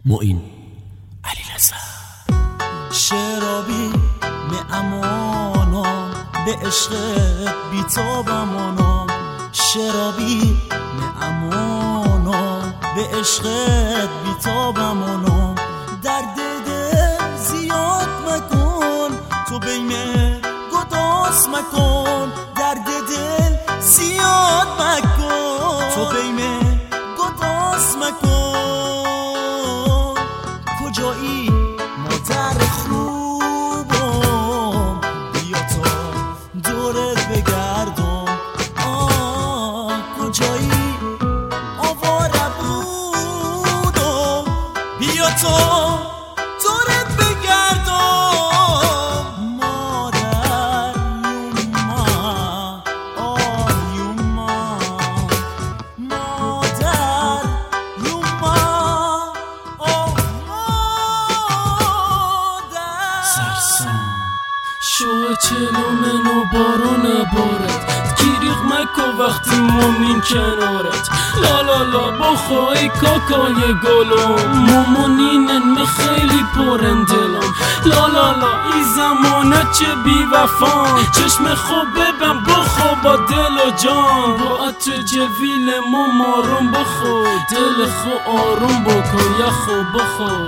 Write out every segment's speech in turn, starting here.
معین علیرضا. شرابی می امانم به عشقت بیتابمانم، شرابی می امانم به عشقت بیتابمانم. درد دل زیاد مکن تو بین گداز مکن، درد دل زیاد مکن تو بین گداز مکن. کجایی مادر خوبم بیا تا دورت بگردم، کجایی آواره بودم بیا تا دورت بگردم. مادر یوما یوما، مادر یوما مادر. سرسام شو چلومن و بارون بارد گیریق مکو وقتی مومین کنارت. لا لا لا بخوای کاکای گلم مومونینن می خیلی پرن دلم. لا لا لا ای زمانه چه بی وفان، چشم خوب ببن بخو با دل و جان، با عطر جویل مومارون بخو دل خو آروم بکن یخو بخو.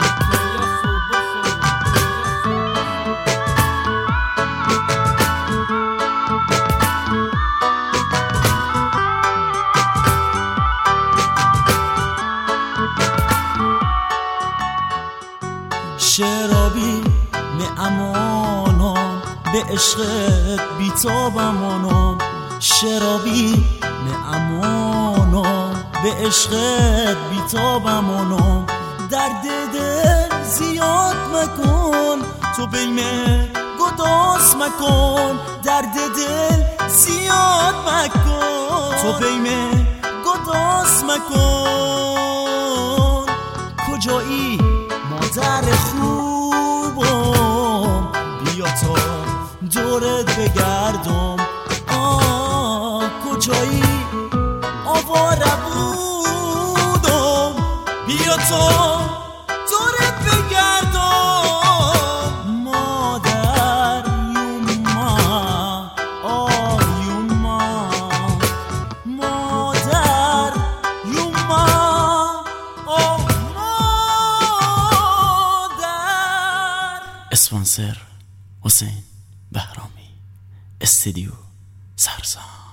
شرابی می امانم به عشقت بیتابمانم، شرابی می امانم به عشقت بیتابمانم. درد دل زیاد مکن تو بین گداز مکن، درد دل زیاد مکن تو بین گداز مکن. کجایی مادر خوبم بیا تا دورت بگردم، کجایی آواره بودم بیا تا دورت بگردم. مادر یوما یوما، مادر یوما اسپانسر حسین بهرامی، استودیو سرسام.